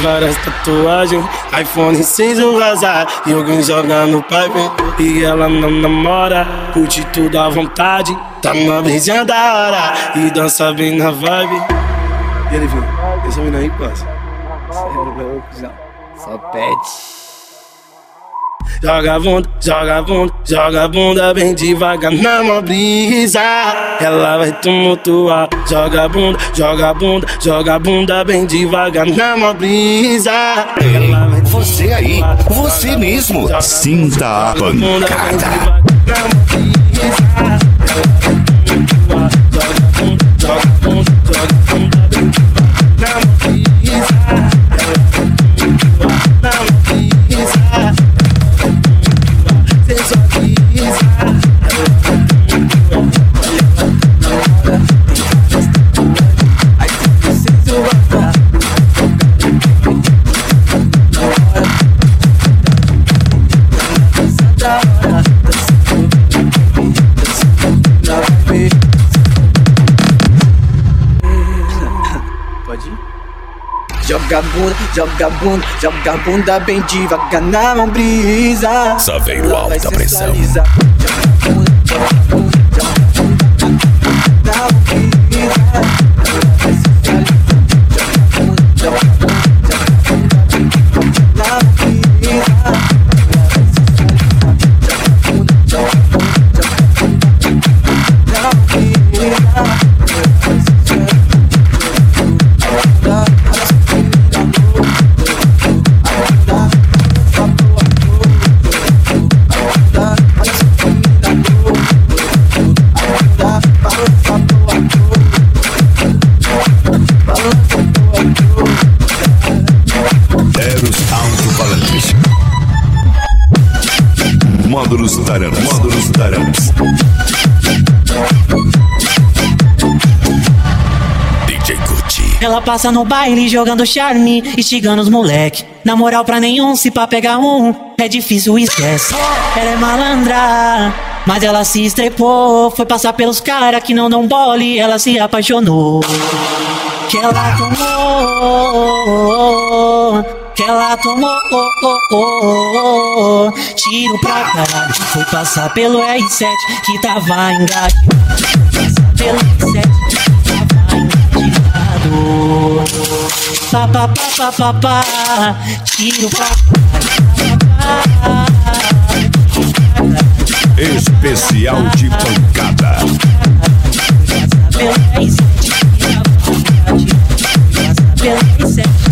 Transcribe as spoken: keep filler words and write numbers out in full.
várias tatuagens, iPhone seis o razar, e alguém joga no pipe. E ela não namora, curte tudo à vontade, tá numa brisinha da hora e dança bem na vibe. E ele viu, essa mina aí passa. Só pede. Joga a bunda, joga a bunda, joga a bunda bem devagar na mó brisa. Ela vai tumultuar. Joga a bunda, joga a bunda, joga a bunda bem devagar na mó brisa. Ela vai você aí, você mesmo. Sinta a pancada. Joga a bunda, joga a bunda, joga a bunda bem devagar na mão brisa. Saveiro alta pressão. Módulos Taranas, Módulos Taranas. D J Gucci. Ela passa no baile jogando charme, instigando os moleque. Na moral pra nenhum, se pra pegar um, é difícil, esquece. Ela é malandra, mas ela se estrepou. Foi passar pelos caras que não dão bole, ela se apaixonou. Que ela tomou, que ela tomou, oh, oh, oh, oh. Tiro pra caralho, foi passar pelo R sete que tava engatilhado. Pelo R sete que tava engatilhado. Pá, pá, pá, pá, pá, pá. Tiro pra caralho. Especial de pancada. Pelo R sete que tava engatilhado. Pelo R sete.